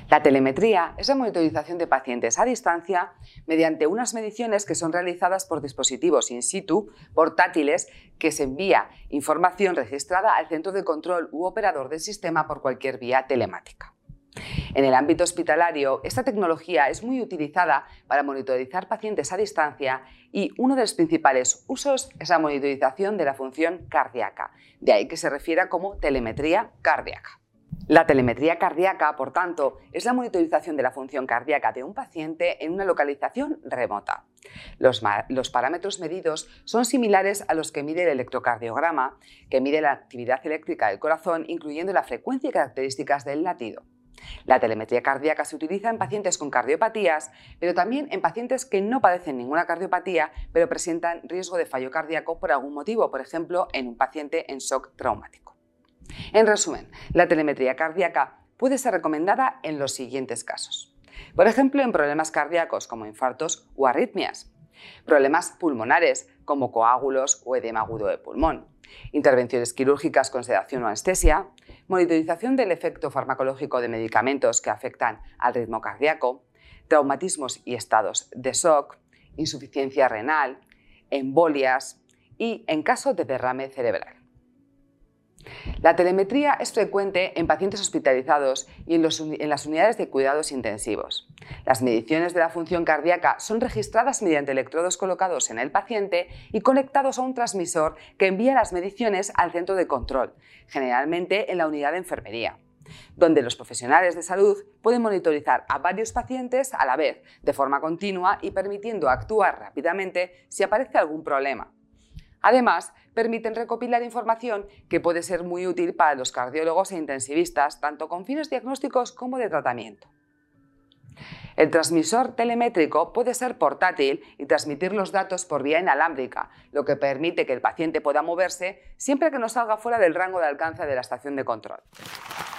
La telemetría es la monitorización de pacientes a distancia mediante unas mediciones que son realizadas por dispositivos in situ, portátiles, que se envía información registrada al centro de control u operador del sistema por cualquier vía telemática. En el ámbito hospitalario, esta tecnología es muy utilizada para monitorizar pacientes a distancia y uno de los principales usos es la monitorización de la función cardíaca, de ahí que se refiera como telemetría cardíaca. La telemetría cardíaca, por tanto, es la monitorización de la función cardíaca de un paciente en una localización remota. Los parámetros medidos son similares a los que mide el electrocardiograma, que mide la actividad eléctrica del corazón, incluyendo la frecuencia y características del latido. La telemetría cardíaca se utiliza en pacientes con cardiopatías, pero también en pacientes que no padecen ninguna cardiopatía, pero presentan riesgo de fallo cardíaco por algún motivo, por ejemplo, en un paciente en shock traumático. En resumen, la telemetría cardíaca puede ser recomendada en los siguientes casos. Por ejemplo, en problemas cardíacos como infartos o arritmias, problemas pulmonares como coágulos o edema agudo de pulmón, intervenciones quirúrgicas con sedación o anestesia, monitorización del efecto farmacológico de medicamentos que afectan al ritmo cardíaco, traumatismos y estados de shock, insuficiencia renal, embolias y en caso de derrame cerebral. La telemetría es frecuente en pacientes hospitalizados y en las unidades de cuidados intensivos. Las mediciones de la función cardíaca son registradas mediante electrodos colocados en el paciente y conectados a un transmisor que envía las mediciones al centro de control, generalmente en la unidad de enfermería, donde los profesionales de salud pueden monitorizar a varios pacientes a la vez, de forma continua y permitiendo actuar rápidamente si aparece algún problema. Además, permiten recopilar información que puede ser muy útil para los cardiólogos e intensivistas, tanto con fines diagnósticos como de tratamiento. El transmisor telemétrico puede ser portátil y transmitir los datos por vía inalámbrica, lo que permite que el paciente pueda moverse siempre que no salga fuera del rango de alcance de la estación de control.